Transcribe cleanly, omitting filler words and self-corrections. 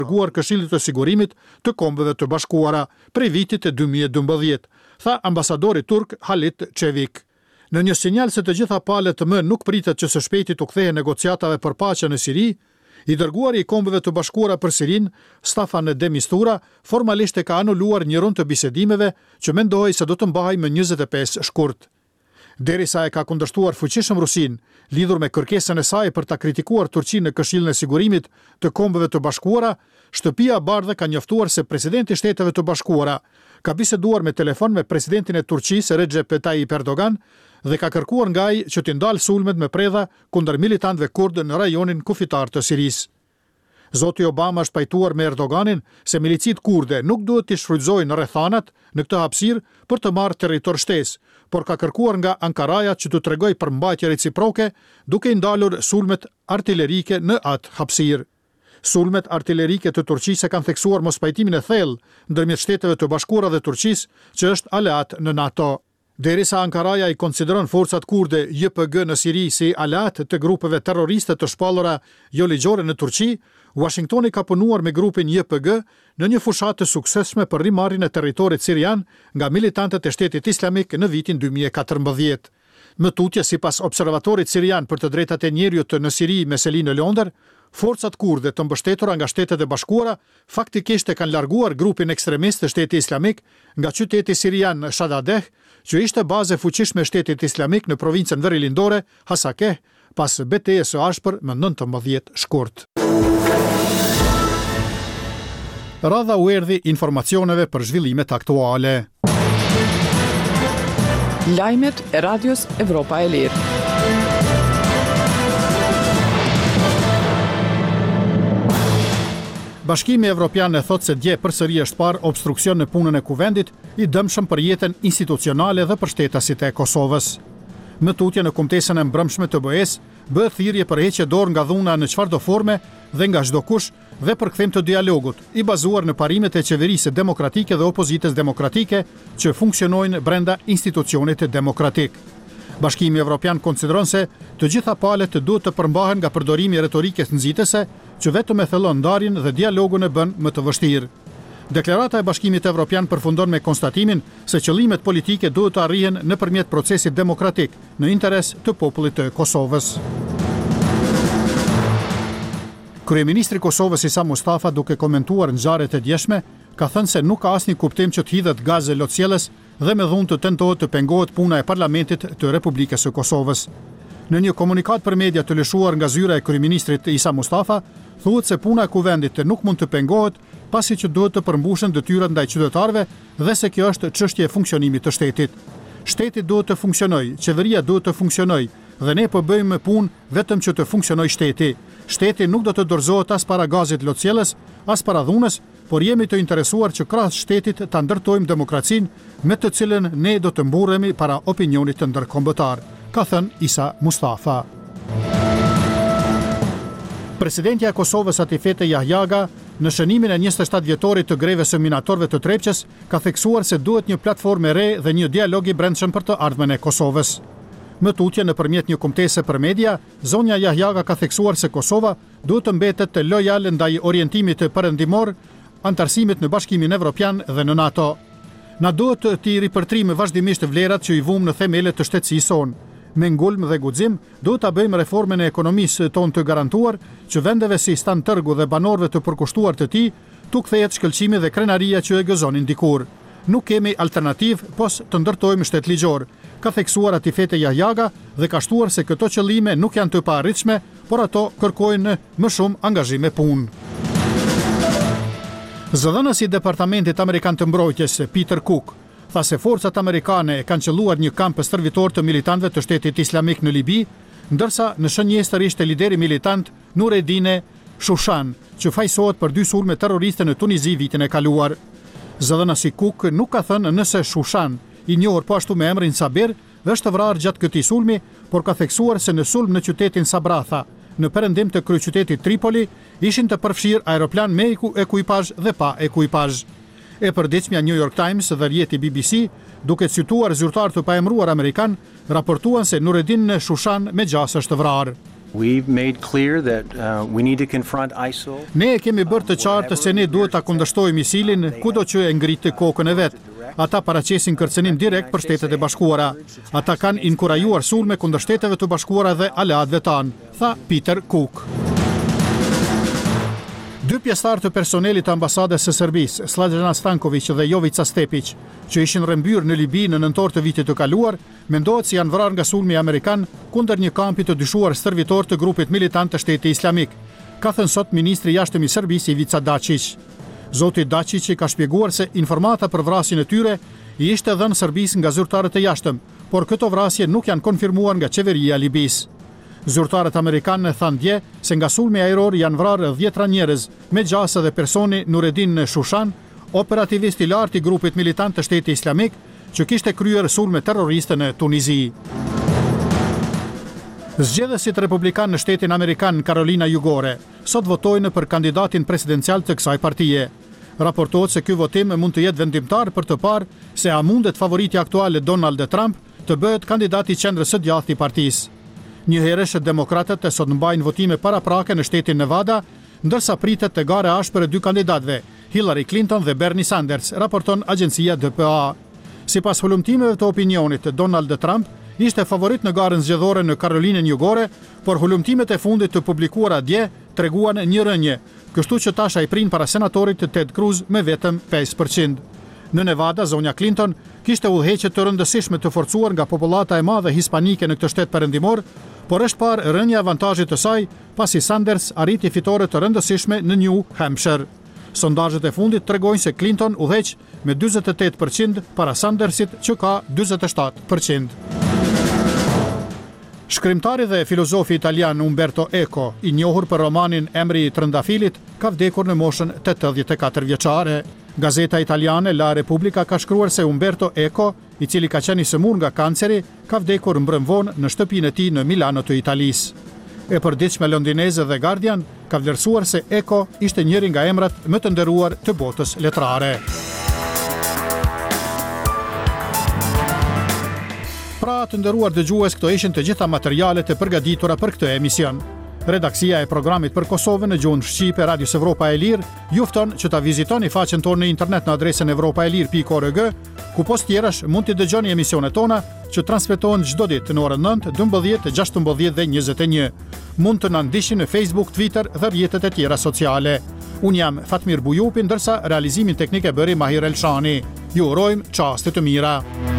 dërguar Këshillit të Sigurimit të Kombeve të Bashkuara prej vitit e 2012, tha ambasadori turk Halit Çevik. Në një sinjal se të gjitha palët më nuk pritet që së shpejti të kthehen negociatave për paqe në Siri, i dërguari i Kombeve të Bashkuara për Sirin, Staffan de Mistura, formalisht e ka anuluar një rund të bisedimeve që mendohej se do të mbahej më 25 shkurt. Derisa e ka kundërshtuar fuqishëm Rusin, lidhur me kërkesën e saj për ta kritikuar Turqinë në Këshillin e Sigurimit të Kombeve të Bashkuara, Shtëpia e Bardhë ka njoftuar se presidenti i Shteteve të Bashkuara ka biseduar me telefon me presidentin e Turqisë Recep Tayyip Erdogan dhe ka kërkuar nga ai që të ndalë sulmet me predha kundër militantëve kurdë në rajonin kufitar të Sirisë. Zoti Obama është pajtuar me Erdoganin se milicit kurde nuk duhet të shfrytëzojnë rrethanat në këtë hapësirë për të marrë territor shtesë, por ka kërkuar nga Ankaraja që të tregojë përmbajtje reciproke duke ndalur sulmet artillerike në atë hapësirë. Sulmet artillerike të Turqisë kanë theksuar mospajtimin e thellë ndërmjet Shteteve të Bashkuara dhe Turqisë, që është aleat në NATO. Derisa Ankaraja i konsideron forcat kurde YPG në Siri si aleat të grupeve terroriste të shpallura jo ligjore në Turqi, Washingtoni ka punuar me grupin YPG në një fushatë të suksesshme për rimarrjen e territorit sirian nga militantët e Shtetit Islamik në vitin 2014. Më tutje, sipas observatorit sirian për të drejtat e njerëzit në Siri me seli në Londër, forcat kurde të mbështetura nga Shtetet e Bashkuara faktikisht e kanë larguar grupin ekstremist të Shtetit Islamik nga qyteti sirian Shadadeh, që ishte bazë e fuqishme e Shtetit Islamik në provincën verilandore Hasakeh, pas betejës së ashpër më 19 shkurt. Radha u erdhi informacioneve për zhvillimet aktuale. Lajmet e Radios Evropa e Lirë. Bashkimi Evropian e thot se dje përsëri është parë obstruksion në punën e kuvendit i dëmshëm për jetën institucionale dhe për shtetasit e Kosovës. Më tutje në kumtesën e mbrëmshme të BE-s, bëhet thirrje për heqje dorë nga dhuna në çfarëdo forme dhe nga çdo kush dhe për kthim të dialogut, i bazuar në parimet e qeverisë demokratike dhe opozitës demokratike që funksionojnë brenda institucionit demokratik. Bashkimi Evropian konsideron se të gjitha palët duhet të përmbahen nga përdorimi i retorikës nxitëse që vetëm e thellon ndarjen dhe dialogun e bën më të vështirë. Deklarata e Bashkimit Evropian përfundon me konstatimin se qëllimet politike duhet të arrihen nëpërmjet procesit demokratik në interes të popullit të Kosovës. Kryeministri i Kosovës Isa Mustafa, duke komentuar ngjarjet e djeshme, ka thënë se nuk ka asnjë kuptim që të hidhet gazë lotësjellës dhe me dhunë të tentohet të pengohet puna e parlamentit të Republikës së Kosovës. Në një komunikat për media të lëshuar nga zyra e kryeministrit Isa Mustafa, thuhet se puna e kuvendit nuk mund të pengohet pasi që duhet të përmbushen detyrat ndaj qytetarëve dhe se kjo është çështje e funksionimit të shtetit. Shteti duhet të funksionojë, qeveria duhet të funksionojë dhe ne po bëjmë punë vetëm që të funksionojë shteti. Shteti nuk do të dorëzohet as para gazit lotësjellës, as para dhunës, por jemi të interesuar që krahas shtetit ta ndërtojmë demokracinë me të cilën ne do të mburremi para opinionit të ndërkombëtar, ka thënë Isa Mustafa. Presidentja e Kosovës Atifete Jahjaga, në shënimin e 27 vjetorit të greves së minatorëve të Trepçës, ka theksuar se duhet një platformë e re dhe një dialog i brendshëm për të ardhmen e Kosovës. Më tutje nëpërmjet një kumtese për media, zonja Jahjaga ka theksuar se Kosova duhet të mbetet lojale ndaj orientimit perëndimor, antarësimit në Bashkimin Evropian dhe në NATO. Na duhet të ripërtrim vazhdimisht vlerat që i vumë në themelet të shtetësisë sonë. Me ngulm dhe guxim, duhet ta bëjmë reformën e ekonomisë tonë të garantuar që vendeve si Stan Tërgu dhe banorëve të përkushtuar të tij tu kthehet shkëlqimi dhe krenaria që e gëzonin dikur. Nuk kemi alternativë pos të ndërtojmë shtet ligjor, ka theksuar Atifete Jahjaga dhe ka shtuar se këto qëllime nuk janë të paarritshme, por ato kërkojnë më shumë angazhim e punë. Zëdhënësi i Departamentit Amerikan të Mbrojtjes Peter Cook tha se forcat amerikane kanë qelluar një kamp stërvitor të militantëve të Shtetit Islamik në Libi, ndërsa në shënjestër ishte lideri militant Nureddine Shushan, që fajsohet për 2 sulme terroriste në Tunizi vitin e kaluar. Zëdhënësi Cook nuk ka thënë nëse Shushan, i njohur po ashtu me emrin Sabir, është vrarë gjatë këtij sulmi, por ka theksuar se në sulm në qytetin Sabratha, në perëndim të kryeqytetit Tripoli, ishin të përfshirë aeroplan me ekuipazh dhe pa ekuipazh. E përditshmja New York Times dhe rjeti BBC, duke cituar zyrtar të paemëruar amerikan, raportuan se Nureddin Shushan me gjas është vrarë. We've made clear that we need to confront ISIL. Ne kemi bërë të qartë se ne duhet ta kundërshtojmë ISIL-in kudo që e ngritë kokën e vet. Ata paraqesin kërcënim direkt për Shtetet e Bashkuara. Ata kanë inkurajuar sulme kundër Shteteve të Bashkuara dhe aleatëve tanë, tha Peter Cook. Dy pjesëtarë të personelit të ambasadës së Serbisë, Slađana Stanković dhe Jovica Stepić, që ishin rrembyer në Libi në nëntor të vitit të kaluar, mendohet se janë vrarë nga sulmi amerikan kundër një kampi të dyshuar stërvitor të grupit militant të Shtetit Islamik, ka thënë sot ministri i jashtëm i Serbisë Ivica Dačić. Zoti Dačić ka shpjeguar se informata për vrasjen e tyre i ishte dhënë Serbisë nga zyrtarët e jashtëm, por këto vrasje nuk janë konfirmuar nga qeveria e Libisë. Zyrtarët amerikanë thanë dje se nga sulmi ajror janë vrarë 10 njerëz, me gjasë dhe personi Nureddin Shushan, operativist i lartë i grupit militant të Shtetit Islamik, që kishte kryer sulme terroriste në Tunizi. Zgjedhësit republikan në Shtetin Amerikan Carolina Jugore sot votojnë për kandidatin presidencial të kësaj partie. Raportohet se ky votim mund të jetë vendimtar për të parë se a mundet favoriti aktuale Donald Trump të bëhet kandidati i qendrës së djathtë i partisë. Njëherësh demokratët sot mbajnë votime paraprake në shtetin Nevada, ndërsa pritet të gare ashpër e dy kandidatëve, Hillary Clinton dhe Bernie Sanders, raporton agjencia DPA. Sipas hulumtimeve të opinionit, Donald Trump ishte favorit në garën zgjedhore në Karolinën Jugore, por hulumtimet e fundit të publikuara dje treguan një rënje, kështu që tash ai prin para senatorit Ted Cruz me vetëm 5%. Në Nevada, zonja Clinton kishte udhëheqje të rëndësishme të forcuar nga popullata e madhe hispanike në këtë shtet perëndimor, por është parë rënja avantazhit të saj pasi Sanders arriti fitore të rëndësishme në New Hampshire. Sondazhet e fundit tregojnë se Clinton udhëheq me 48% para Sandersit që ka 47%. Shkrimtari dhe filozofi italian Umberto Eco, i njohur për romanin Emri i Trëndafilit, ka vdekur në moshën 84 vjeçare. Gazeta italiane La Repubblica ka shkruar se Umberto Eco, i cili ka qenë i sëmur nga kanceri, ka vdekur mbrëmvon në shtëpinë e tij në Milano të Italisë. E përditshme londineze dhe Guardian ka vlerësuar se Eco ishte njëri nga emrat më të nderuar të botës letrare. Pra të nderuar dëgjues, këto ishin të gjitha materialet e përgatitura për këtë emision. Redaksia e programit për Kosovën në gjuhën shqipe Radios Evropa e Lirë ju fton që ta vizitoni faqen tonë në internet në adresën evropaelir.org, ku post tjerash mund të dëgjoni emisionet tona që transmetohen çdo ditë në orën 9, 12, 16 dhe 21. Mund të na ndiqni në Facebook, Twitter dhe rrjetet e tjera sociale. Unë jam Fatmir Bujupi, ndërsa realizimin teknik e bëri Mahir Elshani. Ju urojmë çaste të mira.